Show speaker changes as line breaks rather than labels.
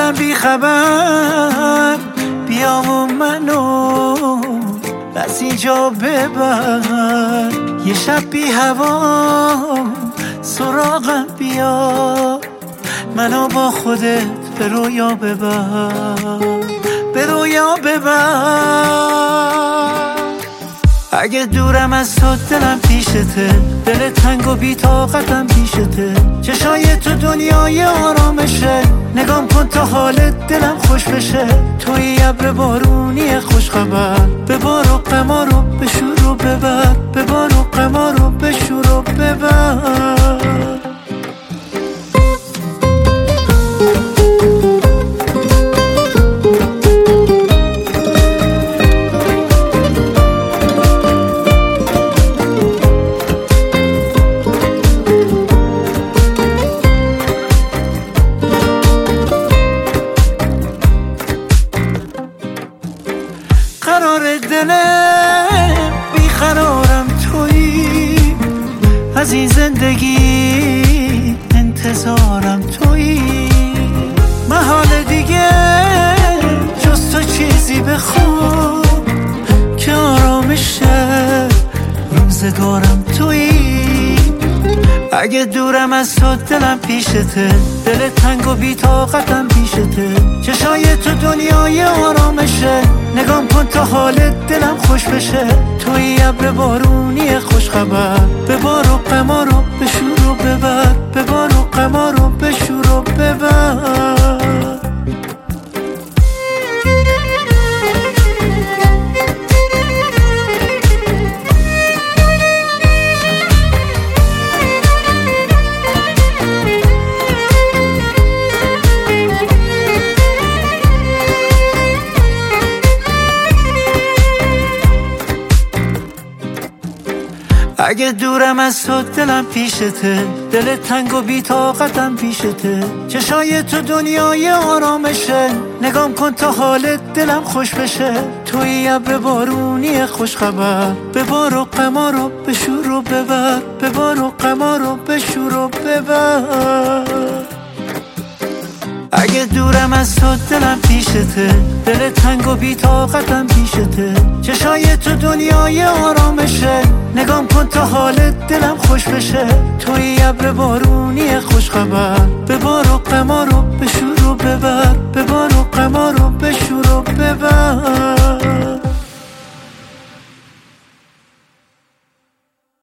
دلم بی خبر، بیا و منو از اینجا ببر. یه شب بی هوا سراغم بیا، منو با خودت به رویا ببر، به رویا ببر. اگه دورم از تو دلم پیشته، دل تنگ و بی طاقتم پیشته. چشای تو دنیای آرامشه، نگام کن تا حالت دلم خوش بشه. توی ابر بارونی خوش خبر، ببار و غما رو بشور و ببر، ببار و غما رو بشور و ببر. قرار دلم بیقرارم تویی، از این زندگی انتظارم تویی. محال دیگه جز تو چیزی بخوام که آرامش روزگارم تویی. اگه دورم از تو دلم پیشته، دل تنگ و بی طاقتم پیشته. چشای تو دنیای آرامشه، نگام کن تا حالت دلم خوش بشه. توی ابر بارونی خوش خبر، ببار و غما رو بشور و ببر، ببار و غما رو بشور و ببر. اگه دورم از تو دلم پیشته، دل تنگ و بی طاقتم پیشته. چشای تو دنیای آرامشه، نگام کن تا حالت دلم خوش بشه. توی ابر بارونی خوش خبر، ببار و غما رو بشور و ببر، ببار و غما رو بشور و ببر. اگه دورم از تو دلم پیشته، دل تنگ و بی طاقتم پیشته. چشای تو دنیای آرامشه، نگام کن تا حالت دلم خوش بشه. توی ابر بارونی خوش خبر، ببار و غما رو